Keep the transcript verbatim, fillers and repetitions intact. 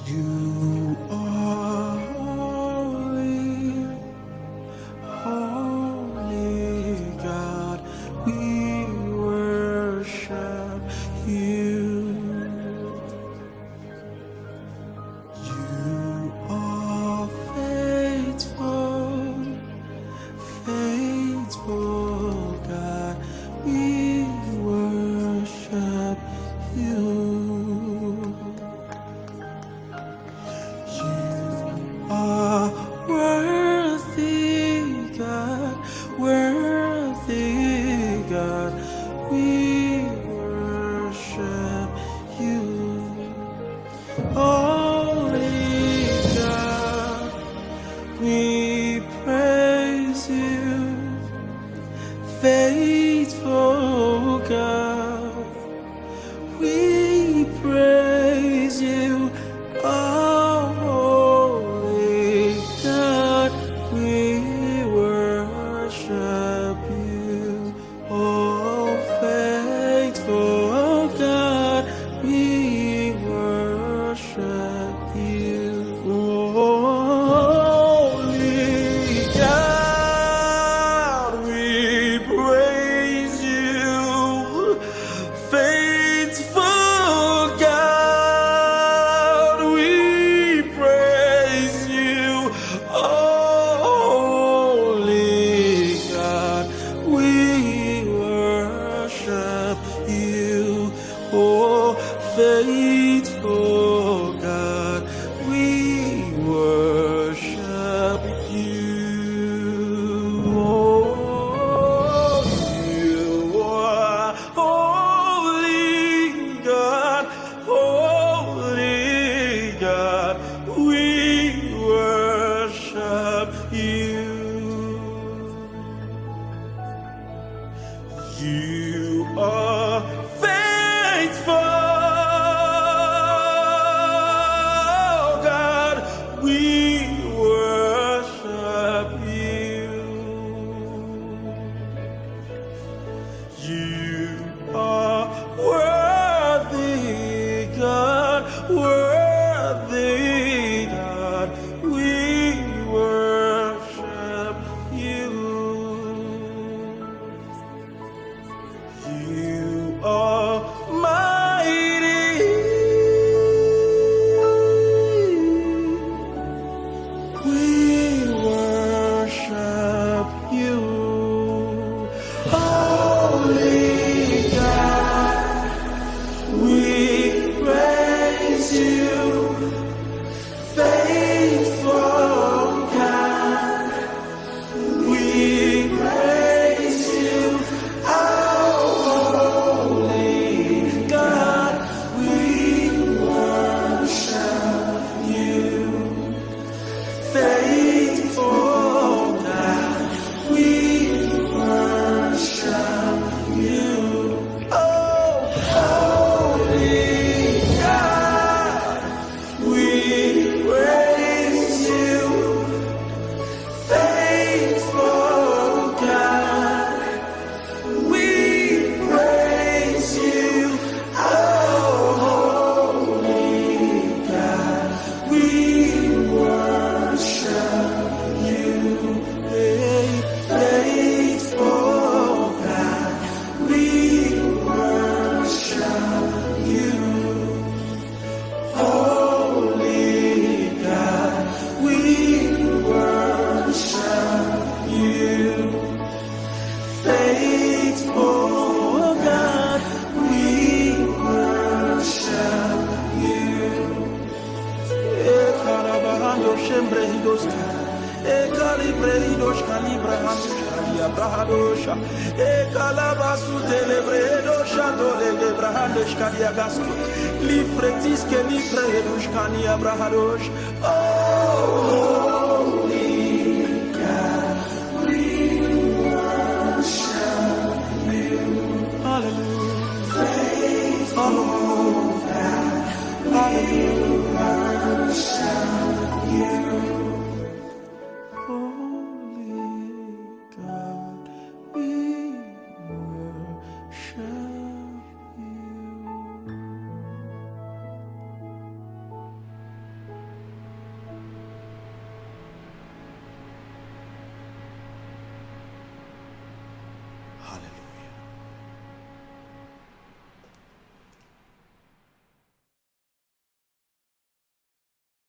You are holy, holy God, we worship you. You are faithful, faithful God, we worship you. Are worthy, God, worthy, God, we worship you. Holy God, we praise you. Faithful God, we praise you. Oh, holy God, we worship you. Oh, faithful God, we worship you. Oh, holy God, we praise you. Faithful God, we praise you. Holy God, we worship you. Oh, faithful God, we worship you. Oh, you are holy God, holy God, we worship you. You are faithful God, we worship you. You are worthy, God, worthy, God, we worship you. You are mighty, we worship you. Holy God, we praise you. Faithful God, we praise you. Holy God, we worship you. Faithful God, we worship you. Oh, holy God, we praise you. Faithful God, we praise you. Oh, holy God, we worship you. Hey, faithful God, we worship you. Holy God, we worship you. Faithful God, we worship you. Ekarabahando shembrehidoska, ekalibrehidoska librahandoska liabrahadosha, ekalabasu telebrehidoska dolegebrahandoska liagasko, lifretiske librehidoska liabrahadosh. Oh,